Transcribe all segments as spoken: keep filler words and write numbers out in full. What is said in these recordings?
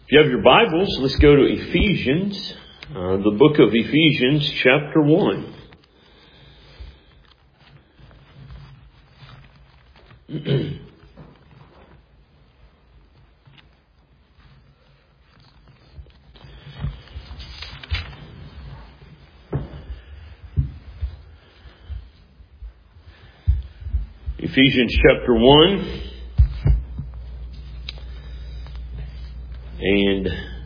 If you have your Bibles, let's go to Ephesians, uh, the book of Ephesians, chapter one. Ephesians chapter one. And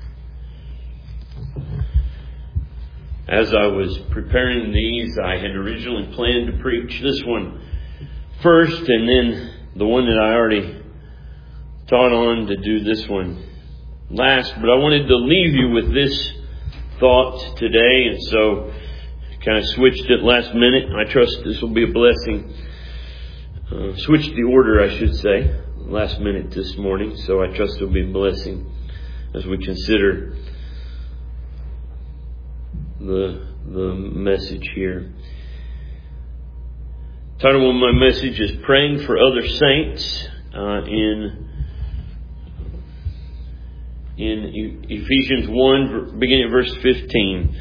as I was preparing these, I had originally planned to preach this one first and then the one that I already taught on to do this one last. But I wanted to leave you with this thought today, and so I kind of switched it last minute. I trust this will be a blessing. Uh, switched the order, I should say, last minute this morning, so I trust it will be a blessing as we consider the the message here. The title of my message is Praying for Other Saints uh, in in Ephesians one, beginning at verse fifteen.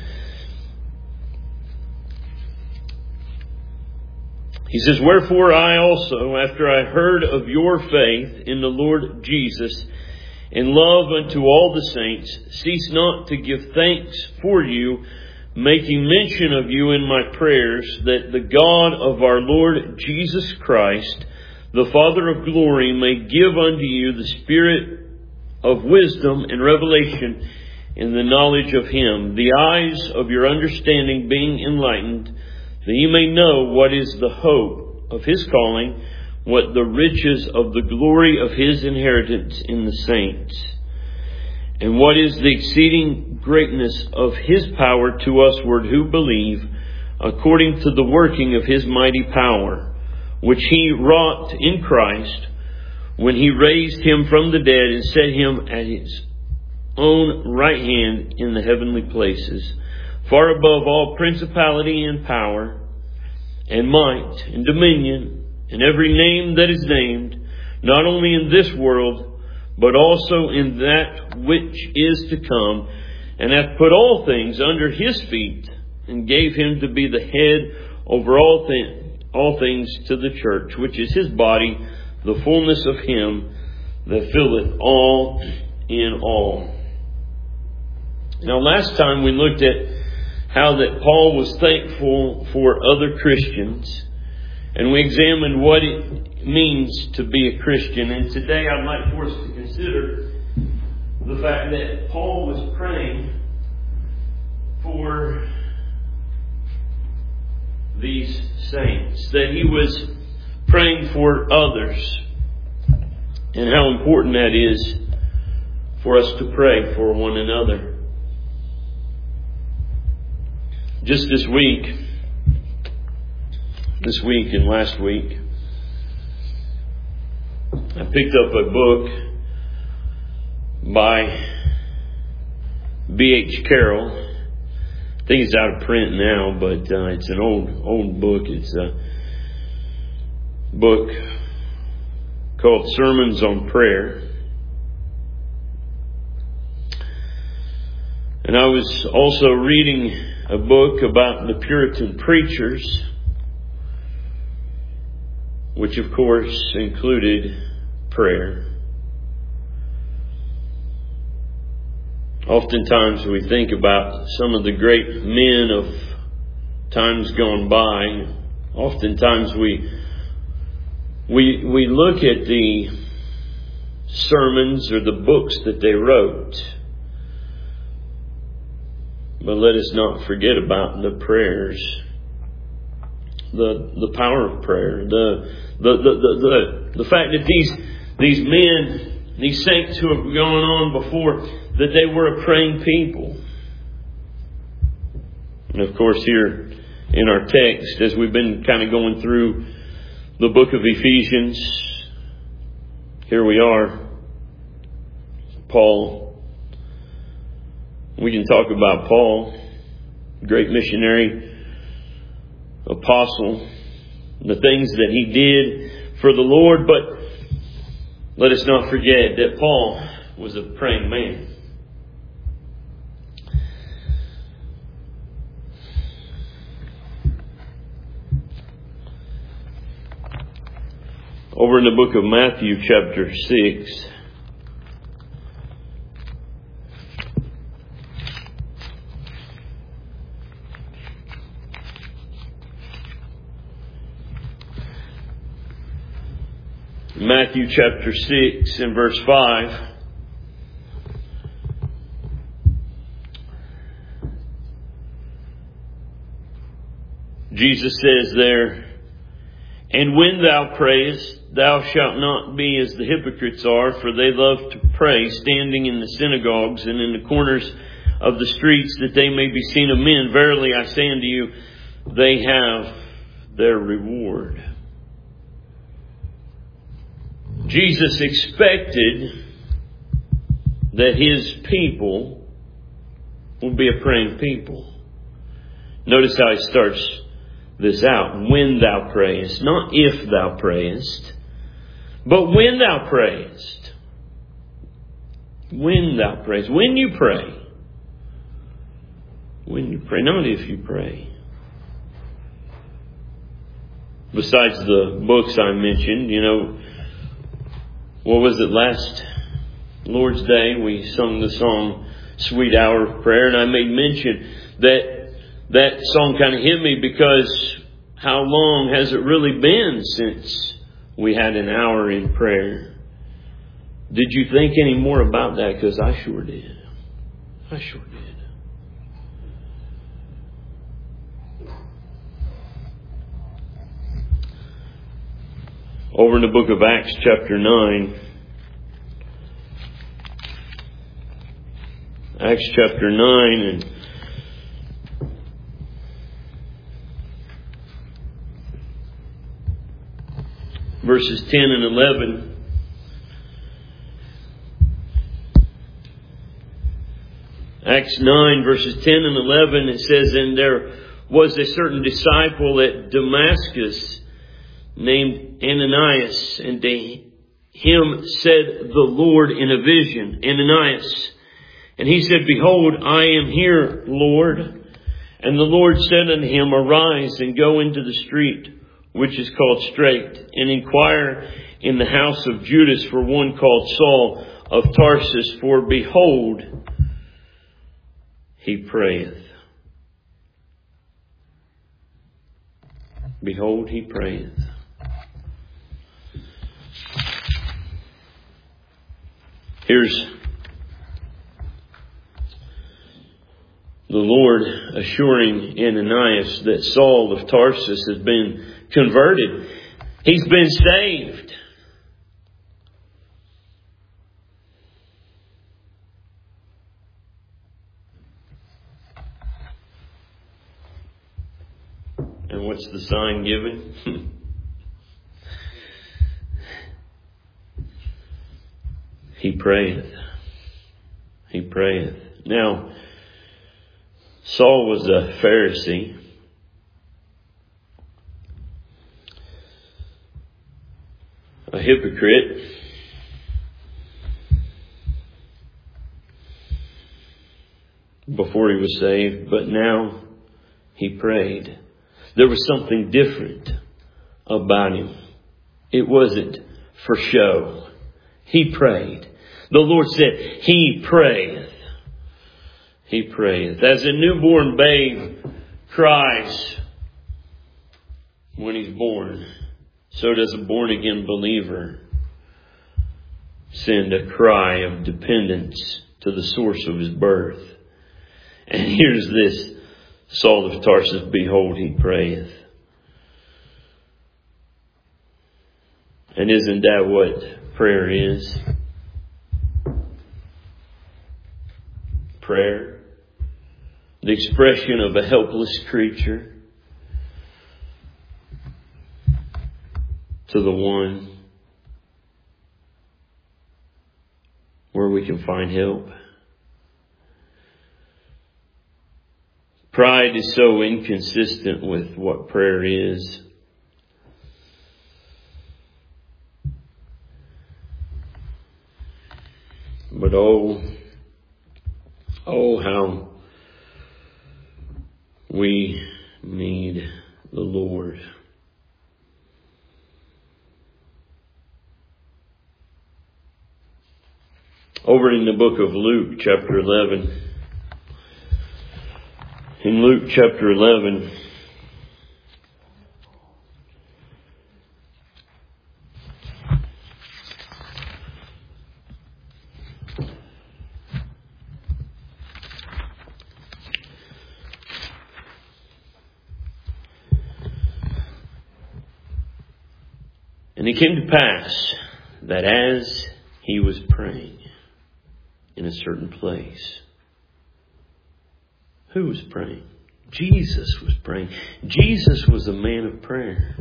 He says, "Wherefore I also, after I heard of your faith in the Lord Jesus, in love unto all the saints, cease not to give thanks for you, making mention of you in my prayers, that the God of our Lord Jesus Christ, the Father of glory, may give unto you the spirit of wisdom and revelation in the knowledge of Him, the eyes of your understanding being enlightened, that you may know what is the hope of His calling, what the riches of the glory of His inheritance in the saints, and what is the exceeding greatness of His power to usward who believe, according to the working of His mighty power, which He wrought in Christ, when He raised Him from the dead and set Him at His own right hand in the heavenly places, far above all principality and power, and might, and dominion, and every name that is named, not only in this world, but also in that which is to come, and hath put all things under His feet, and gave Him to be the head over all, th- all things to the church, which is His body, the fullness of Him that filleth all in all." Now, last time we looked at how that Paul was thankful for other Christians, and we examined what it means to be a Christian. And today I'd like for us to consider the fact that Paul was praying for these saints, that he was praying for others, and how important that is for us to pray for one another. Just this week, this week and last week, I picked up a book by B H Carroll. I think it's out of print now, but uh, it's an old, old book. It's a book called Sermons on Prayer. And I was also reading a book about the Puritan preachers, which of course included prayer. Oftentimes we think about some of the great men of times gone by. Oftentimes we we we look at the sermons or the books that they wrote, but let us not forget about the prayers, the the power of prayer, the the the the, the, the fact that these these men, these saints who have gone on before, that they were a praying people. And of course, here in our text, as we've been kind of going through the book of Ephesians, here we are, Paul. We can talk about Paul, great missionary, apostle, the things that he did for the Lord, but let us not forget that Paul was a praying man. Over in the book of Matthew chapter six. Matthew chapter six and verse five. Jesus says there, "And when thou prayest, thou shalt not be as the hypocrites are, for they love to pray, standing in the synagogues and in the corners of the streets, that they may be seen of men. Verily I say unto you, they have their reward." Jesus expected that His people will be a praying people. Notice how He starts this out. When thou prayest. Not if thou prayest, but when thou prayest. When thou prayest. When you pray. When you pray. Not if you pray. Besides the books I mentioned, you know, what was it last Lord's Day? We sung the song Sweet Hour of Prayer, and I made mention that that song kind of hit me because how long has it really been since we had an hour in prayer? Did you think any more about that? Because I sure did. I sure did. Over in the book of Acts chapter nine. Acts chapter nine and verses ten and eleven. Acts nine verses ten and eleven, it says, "And there was a certain disciple at Damascus named Ananias, and to him said the Lord in a vision, Ananias. And he said, Behold, I am here, Lord. And the Lord said unto him, Arise and go into the street, which is called Straight, and inquire in the house of Judas for one called Saul of Tarsus, for behold, he prayeth." Behold, he prayeth. Here's the Lord assuring Ananias that Saul of Tarsus has been converted. He's been saved. And what's the sign given? He prayeth. He prayeth. Now, Saul was a Pharisee. A hypocrite. Before he was saved, but now he prayed. There was something different about him. It wasn't for show. He prayed. The Lord said, He prayeth. He prayeth. As a newborn babe cries when he's born, so does a born-again believer send a cry of dependence to the source of his birth. And here's this, Saul of Tarsus, behold, he prayeth. And isn't that what prayer is? Prayer. The expression of a helpless creature to the one where we can find help. Pride is so inconsistent with what prayer is. But oh, oh how we need the Lord. Over in the book of Luke, chapter eleven. In Luke chapter eleven, and it came to pass that as he was praying in a certain place. Who was praying? Jesus was praying. Jesus was a man of prayer.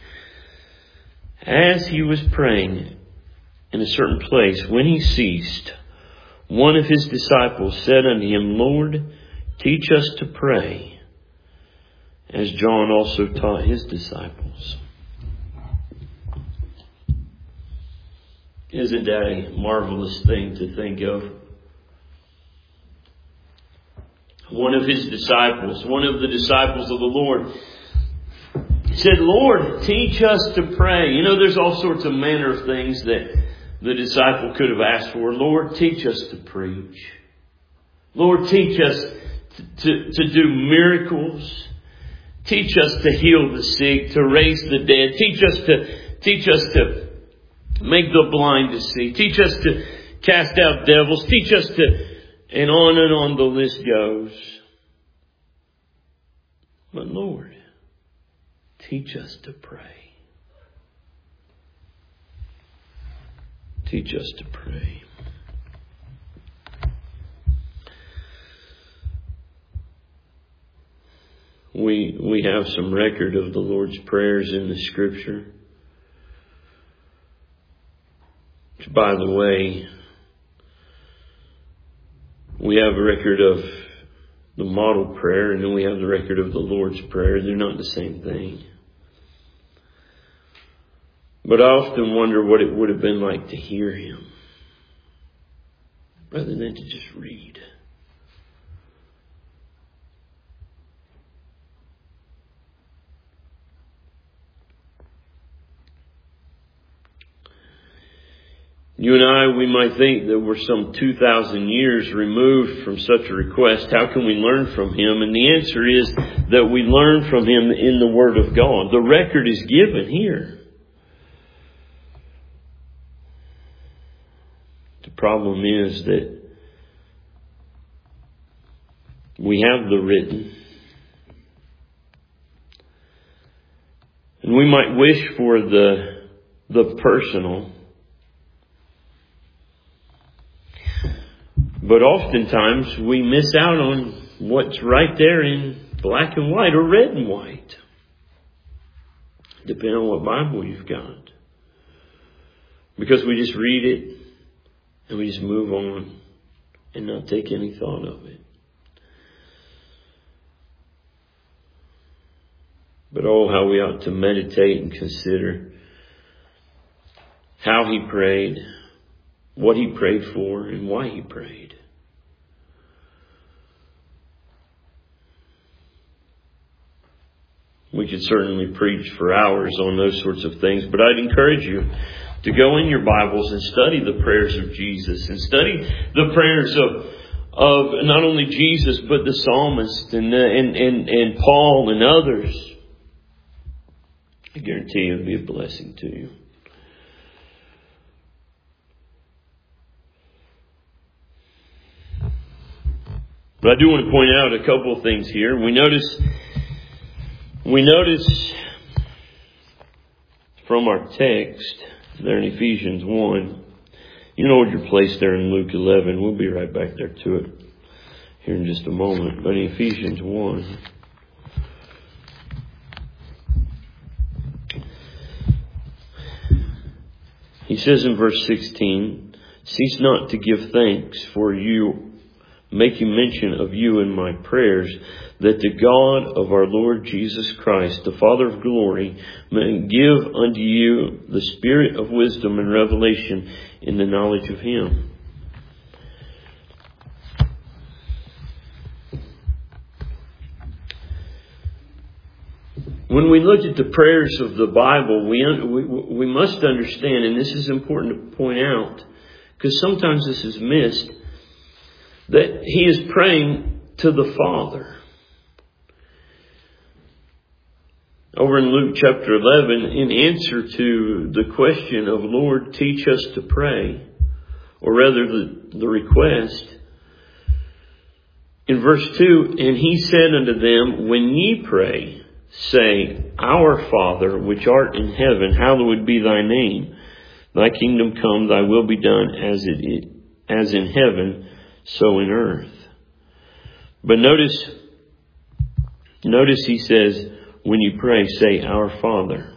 As he was praying in a certain place, when he ceased, one of his disciples said unto him, Lord, teach us to pray, as John also taught his disciples. Isn't that a marvelous thing to think of? One of his disciples, one of the disciples of the Lord, said, Lord, teach us to pray. You know, there's all sorts of manner of things that the disciple could have asked for. Lord, teach us to preach. Lord, teach us to, to, to do miracles. Teach us to heal the sick, to raise the dead. Teach us to, teach us to make the blind to see. Teach us to cast out devils. Teach us to... And on and on the list goes. But Lord, teach us to pray. Teach us to pray. We, we have some record of the Lord's prayers in the Scripture. Which, by the way, we have a record of the model prayer, and then we have the record of the Lord's Prayer. They're not the same thing. But I often wonder what it would have been like to hear Him rather than to just read. You and I, we might think that we're some two thousand years removed from such a request. How can we learn from Him? And the answer is that we learn from Him in the Word of God. The record is given here. The problem is that we have the written. And we might wish for the, the personal. But oftentimes we miss out on what's right there in black and white or red and white. Depending on what Bible you've got. Because we just read it and we just move on and not take any thought of it. But oh, how we ought to meditate and consider how He prayed, what He prayed for, and why He prayed. We could certainly preach for hours on those sorts of things, but I'd encourage you to go in your Bibles and study the prayers of Jesus and study the prayers of of not only Jesus but the psalmist and and and, and Paul and others. I guarantee it'll be a blessing to you. But I do want to point out a couple of things here. We notice, we notice from our text there in Ephesians one. You know your place there in Luke eleven. We'll be right back there to it here in just a moment. But in Ephesians one, he says in verse sixteen, "Cease not to give thanks for you, making mention of you in my prayers, that the God of our Lord Jesus Christ, the Father of glory, may give unto you the spirit of wisdom and revelation in the knowledge of Him." When we look at the prayers of the Bible, we, we, we must understand, and this is important to point out, because sometimes this is missed, that he is praying to the Father. Over in Luke chapter eleven, in answer to the question of, Lord, teach us to pray, or rather the, the request, in verse two, and he said unto them, when ye pray, say, Our Father, which art in heaven, hallowed be thy name. Thy kingdom come, thy will be done as it is, as in heaven, so in earth. But notice, notice he says, when you pray, say, Our Father.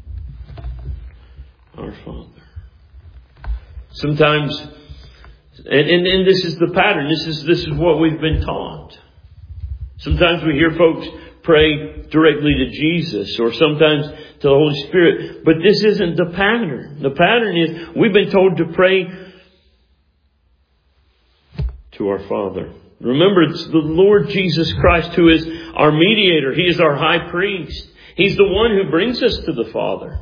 Our Father. Sometimes, and, and, and this is the pattern. This is, this is what we've been taught. Sometimes we hear folks pray directly to Jesus, or sometimes to the Holy Spirit. But this isn't the pattern. The pattern is we've been told to pray to our Father. Remember, it's the Lord Jesus Christ who is our mediator. He is our high priest. He's the one who brings us to the Father.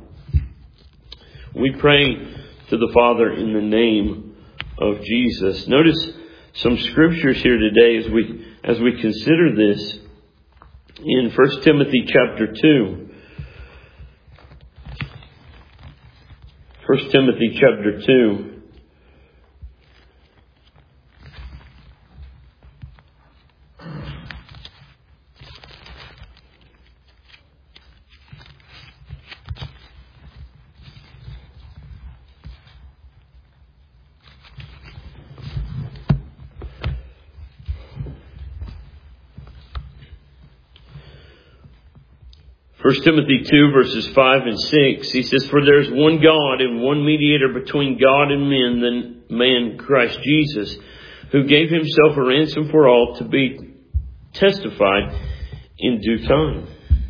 We pray to the Father in the name of Jesus. Notice some scriptures here today as we as we consider this. In First Timothy chapter two. First Timothy chapter two. First Timothy two verses five and six, he says, For there is one God and one mediator between God and men, the man Christ Jesus, who gave himself a ransom for all, to be testified in due time.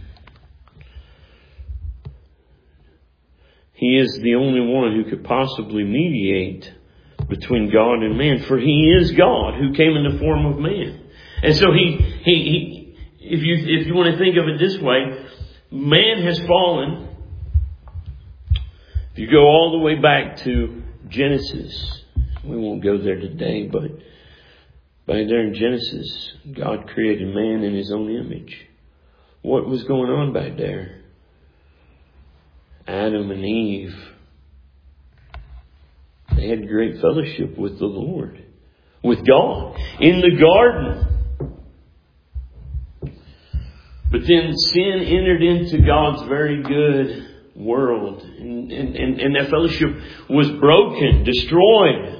He is the only one who could possibly mediate between God and man, for he is God who came in the form of man. And so he, he, he if you, if you want to think of it this way, man has fallen. If you go all the way back to Genesis, we won't go there today, but back there in Genesis, God created man in his own image. What was going on back there? Adam and Eve, they had great fellowship with the Lord, with God, in the garden. But then sin entered into God's very good world. And, and, and, and that fellowship was broken, destroyed.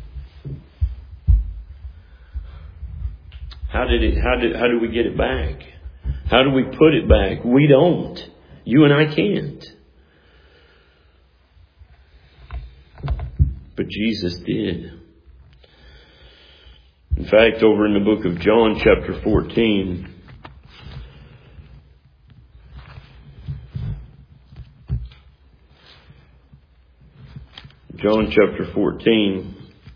How did it, how did, how do we get it back? How do we put it back? We don't. You and I can't. But Jesus did. In fact, over in the book of John, chapter fourteen, John chapter fourteen,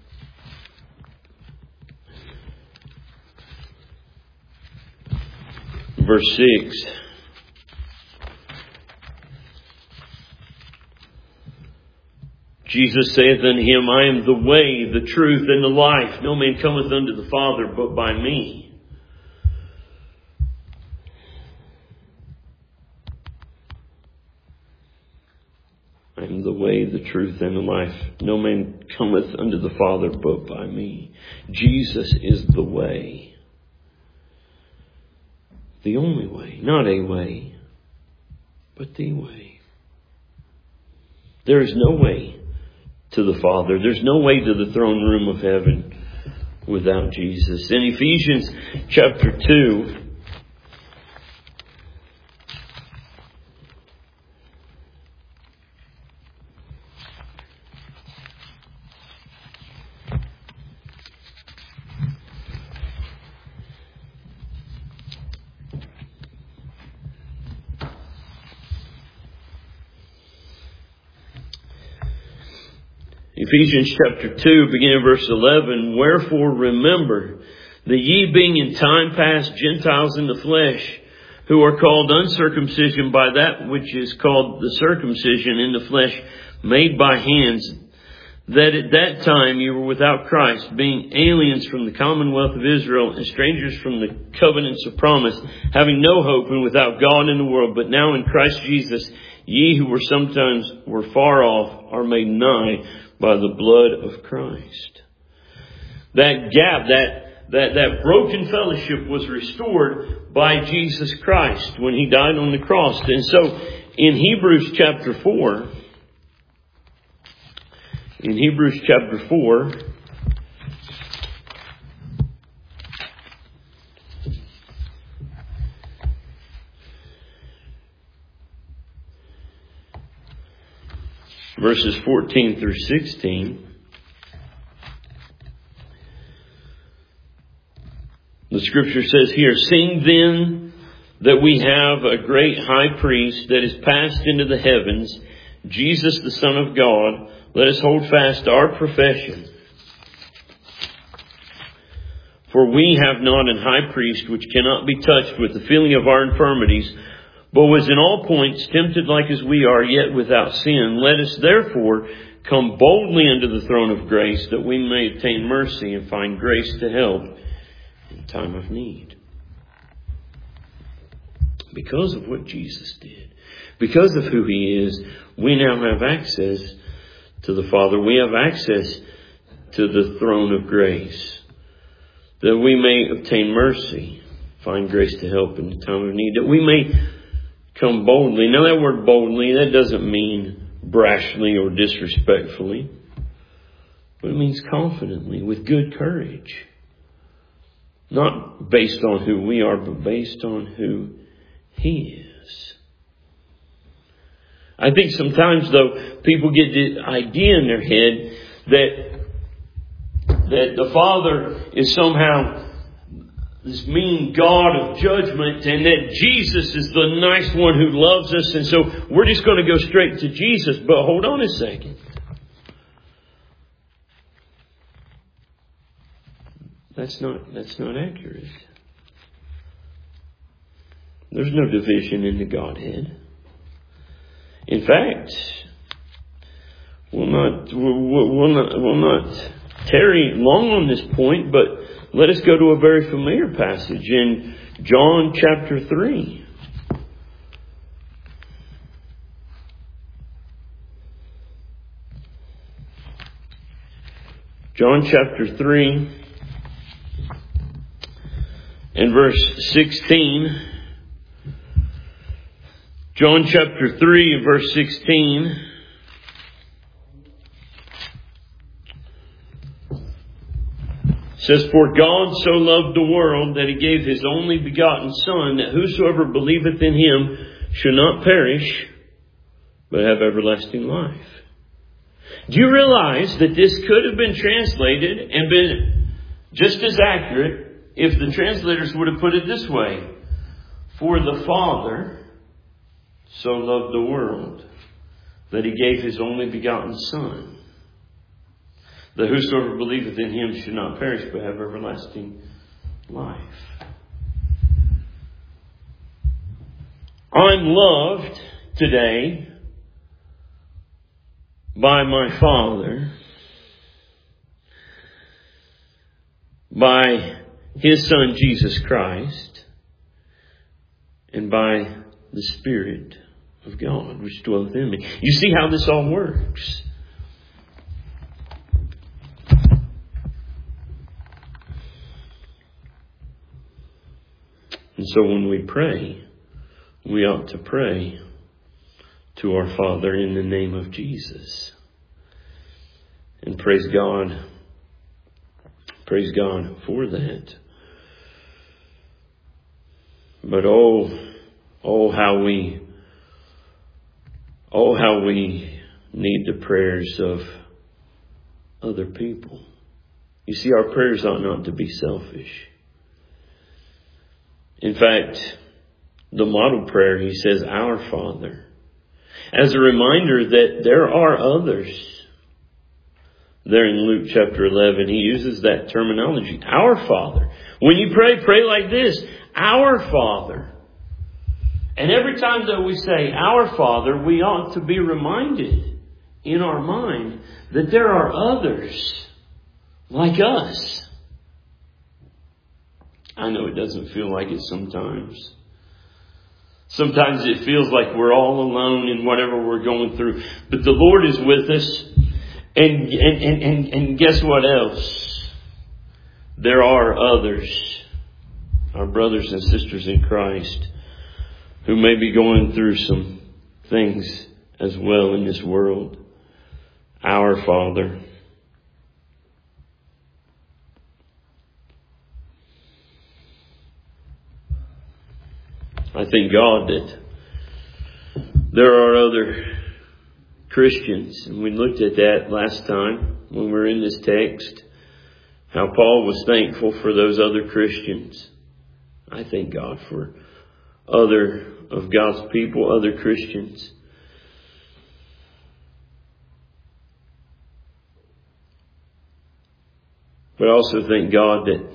verse six. Jesus saith unto him, I am the way, the truth, and the life. No man cometh unto the Father but by me. I am the way, the truth, and the life. No man cometh unto the Father but by me. Jesus is the way. The only way. Not a way, but the way. There is no way to the Father. There's no way to the throne room of heaven without Jesus. In Ephesians chapter two, Ephesians chapter two, beginning in verse eleven, Wherefore remember that ye being in time past Gentiles in the flesh, who are called uncircumcision by that which is called the circumcision in the flesh, made by hands, that at that time you were without Christ, being aliens from the commonwealth of Israel and strangers from the covenants of promise, having no hope and without God in the world. But now in Christ Jesus, ye who were sometimes were far off are made nigh by the blood of Christ. That gap, that, that, that broken fellowship was restored by Jesus Christ when He died on the cross. And so in Hebrews chapter four, in Hebrews chapter four, verses fourteen through sixteen, the scripture says here, seeing then that we have a great high priest that is passed into the heavens, Jesus the Son of God, let us hold fast our profession. For we have not an high priest which cannot be touched with the feeling of our infirmities, but was in all points tempted like as we are, yet without sin. Let us therefore come boldly unto the throne of grace, that we may obtain mercy and find grace to help in time of need. Because of what Jesus did, because of who He is, we now have access to the Father. We have access to the throne of grace, that we may obtain mercy, find grace to help in the time of need, that we may come boldly. Now that word boldly, that doesn't mean brashly or disrespectfully, but it means confidently, with good courage. Not based on who we are, but based on who He is. I think sometimes, though, people get the idea in their head that that the Father is somehow this mean God of judgment, and that Jesus is the nice one who loves us, and so we're just going to go straight to Jesus. But hold on a second. That's not that's not accurate. There's no division in the Godhead. In fact, we'll not we'll, we'll not we'll not tarry long on this point, but let us go to a very familiar passage in John chapter three. John chapter three and verse sixteen. John chapter three and verse sixteen. Says, for God so loved the world that He gave His only begotten Son, that whosoever believeth in Him should not perish, but have everlasting life. Do you realize that this could have been translated and been just as accurate if the translators would have put it this way? For the Father so loved the world that He gave His only begotten Son, that whosoever believeth in Him should not perish, but have everlasting life. I'm loved today by my Father, by His Son Jesus Christ, and by the Spirit of God which dwelleth in me. You see how this all works. And so when we pray, we ought to pray to our Father in the name of Jesus. And praise God. Praise God for that. But oh, oh how we, oh how we need the prayers of other people. You see, our prayers ought not to be selfish. In fact, the model prayer, he says, Our Father, as a reminder that there are others. There in Luke chapter eleven, he uses that terminology, Our Father. When you pray, pray like this, Our Father. And every time that we say Our Father, we ought to be reminded in our mind that there are others like us. I know it doesn't feel like it sometimes. Sometimes it feels like we're all alone in whatever we're going through. But the Lord is with us. And, and, and, and, and guess what else? There are others, our brothers and sisters in Christ, who may be going through some things as well in this world. Our Father. I thank God that there are other Christians, and we looked at that last time when we were in this text, how Paul was thankful for those other Christians. I thank God for other of God's people, other Christians. But I also thank God that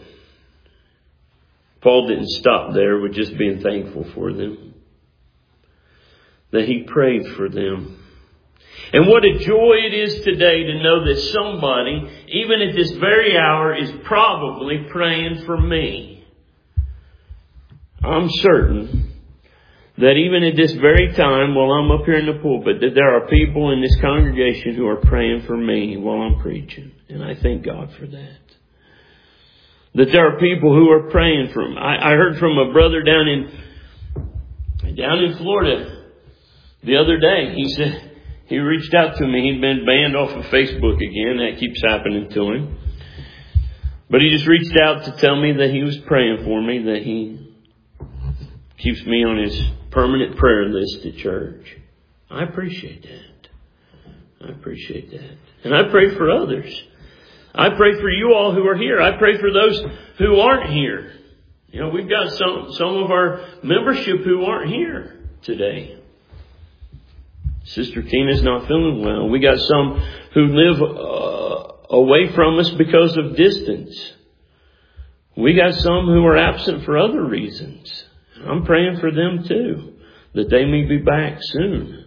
Paul didn't stop there with just being thankful for them. That he prayed for them. And what a joy it is today to know that somebody, even at this very hour, is probably praying for me. I'm certain that even at this very time, while I'm up here in the pulpit, that there are people in this congregation who are praying for me while I'm preaching. And I thank God for that. That there are people who are praying for him. I, I heard from a brother down in down in Florida the other day. He said he reached out to me. He'd been banned off of Facebook again. That keeps happening to him. But he just reached out to tell me that he was praying for me, that he keeps me on his permanent prayer list at church. I appreciate that. I appreciate that. And I pray for others. I pray for you all who are here. I pray for those who aren't here. You know, we've got some, some of our membership who aren't here today. Sister Tina's not feeling well. We got some who live uh, away from us because of distance. We got some who are absent for other reasons. I'm praying for them too, that they may be back soon.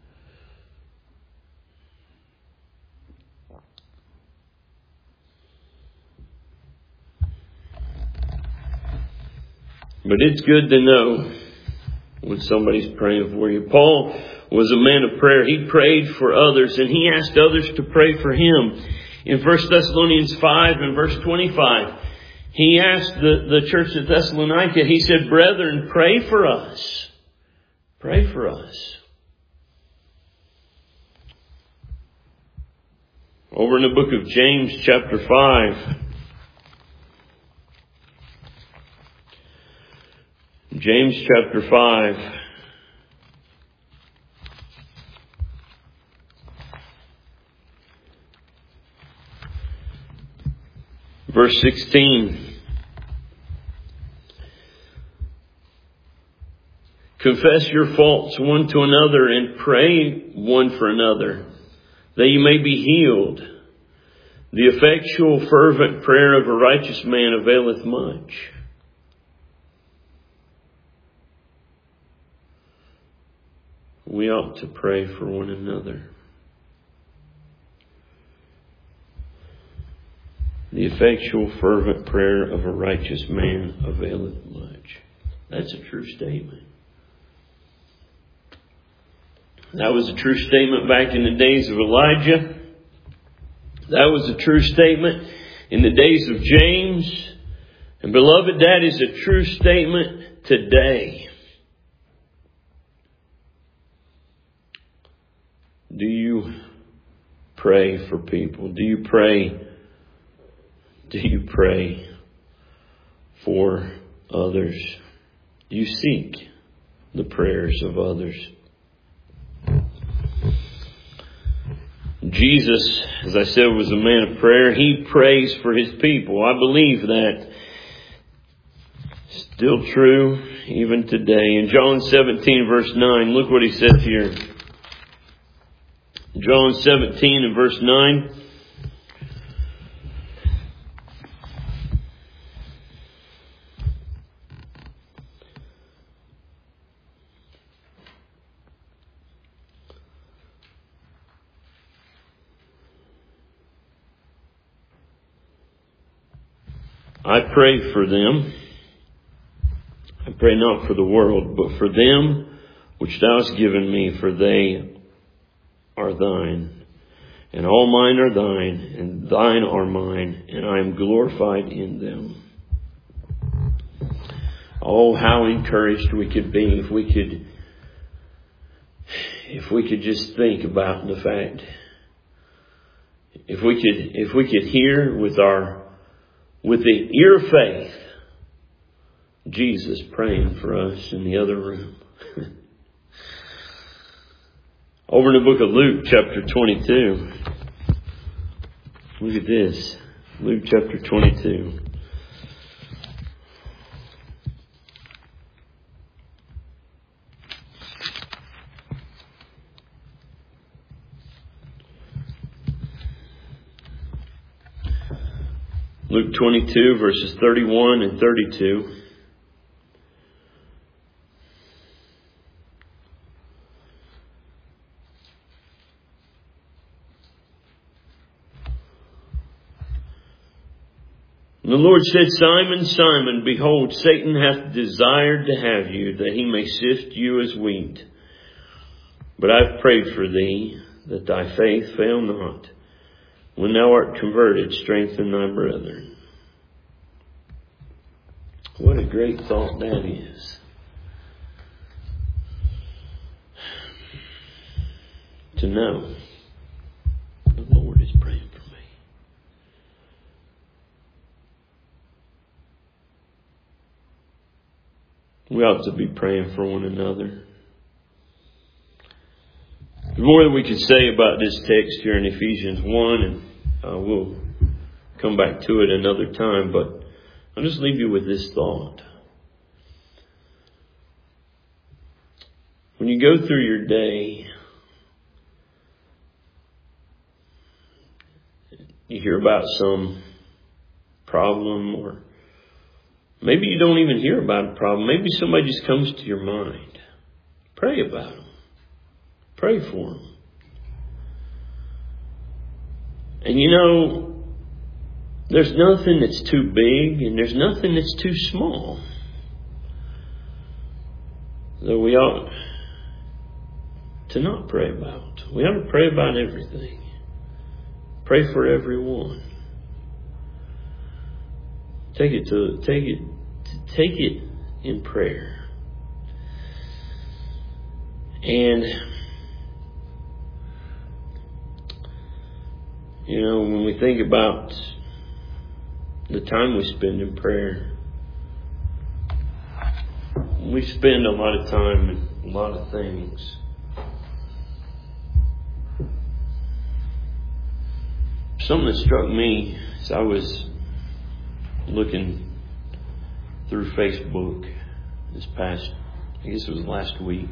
But it's good to know when somebody's praying for you. Paul was a man of prayer. He prayed for others, and he asked others to pray for him. In First Thessalonians five and verse twenty-five, he asked the, the church at Thessalonica, he said, "Brethren, pray for us." Pray for us. Over in the book of James, chapter five. James chapter five. Verse sixteen. Confess your faults one to another and pray one for another, that you may be healed. The effectual fervent prayer of a righteous man availeth much. We ought to pray for one another. The effectual fervent prayer of a righteous man availeth much. That's a true statement. That was a true statement back in the days of Elijah. That was a true statement in the days of James. And beloved, that is a true statement today. Do you pray for people? Do you pray? Do you pray for others? Do you seek the prayers of others? Jesus, as I said, was a man of prayer. He prays for his people. I believe that. Still true even today. In John seventeen verse nine, look what he says here. John seventeen and verse nine. I pray for them. I pray not for the world, but for them which thou hast given me, for they are thine. And all mine are thine, and thine are mine, and I am glorified in them. Oh, how encouraged we could be if we could, if we could just think about the fact, if we could, if we could hear with our, with the ear of faith, Jesus praying for us in the other room. Over in the book of Luke, chapter twenty-two. Look at this. Luke chapter twenty-two. Luke twenty-two, verses thirty-one and thirty-two. The Lord said, Simon, Simon, behold, Satan hath desired to have you, that he may sift you as wheat. But I have prayed for thee, that thy faith fail not. When thou art converted, strengthen thy brethren. What a great thought that is. To know the Lord is praying for me. We ought to be praying for one another. There's more that we could say about this text here in Ephesians one, and uh, we'll come back to it another time, but I'll just leave you with this thought. When you go through your day, you hear about some problem, or maybe you don't even hear about a problem. Maybe somebody just comes to your mind. Pray about them. Pray for them. And you know, there's nothing that's too big and there's nothing that's too small that we ought to not pray about. We ought to pray about everything. Pray for everyone. Take it to take it take it in prayer. And you know, when we think about the time we spend in prayer, we spend a lot of time in a lot of things. Something that struck me as I was looking through Facebook this past, I guess it was last week.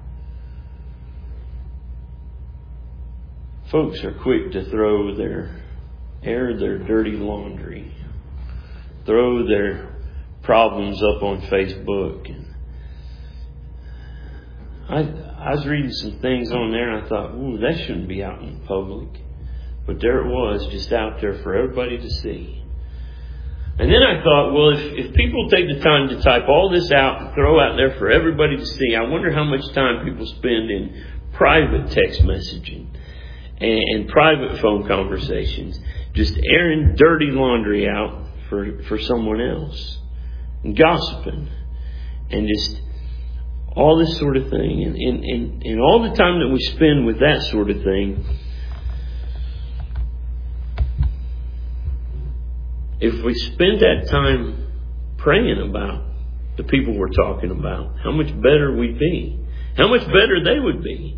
Folks are quick to throw their, air their dirty laundry, throw their problems up on Facebook. And I, I was reading some things on there and I thought, ooh, that shouldn't be out in public. But there it was, just out there for everybody to see. And then I thought, well, if, if people take the time to type all this out and throw out there for everybody to see, I wonder how much time people spend in private text messaging and, and private phone conversations, just airing dirty laundry out for, for someone else, and gossiping, and just all this sort of thing. And, and, and, and all the time that we spend with that sort of thing, if we spend that time praying about the people we're talking about, how much better we'd be. How much better they would be.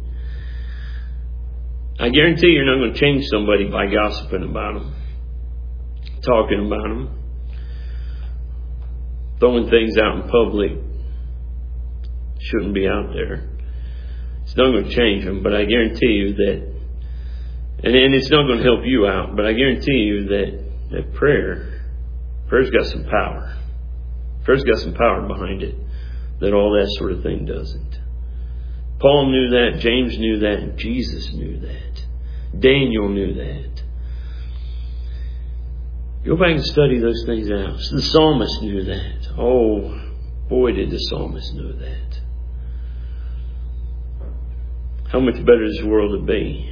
I guarantee you're not going to change somebody by gossiping about them, talking about them, throwing things out in public. Shouldn't be out there. It's not going to change them, but I guarantee you that, and, and it's not going to help you out, but I guarantee you that that prayer, prayer's got some power. Prayer's got some power behind it that all that sort of thing doesn't. Paul knew that, James knew that, and Jesus knew that. Daniel knew that. Go back and study those things out. The psalmist knew that. Oh, boy, did the psalmist know that. How much better this world would be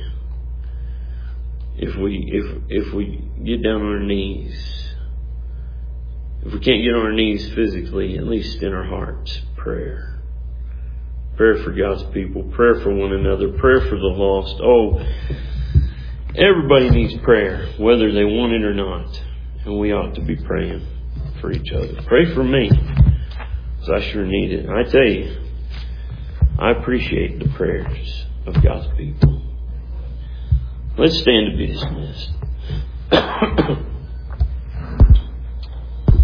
if we if if we get down on our knees. If we can't get on our knees physically, at least in our hearts, prayer. Prayer for God's people. Prayer for one another. Prayer for the lost. Oh, everybody needs prayer, whether they want it or not. And we ought to be praying for each other. Pray for me, because I sure need it. I tell you, I appreciate the prayers of God's people. Let's stand to be dismissed.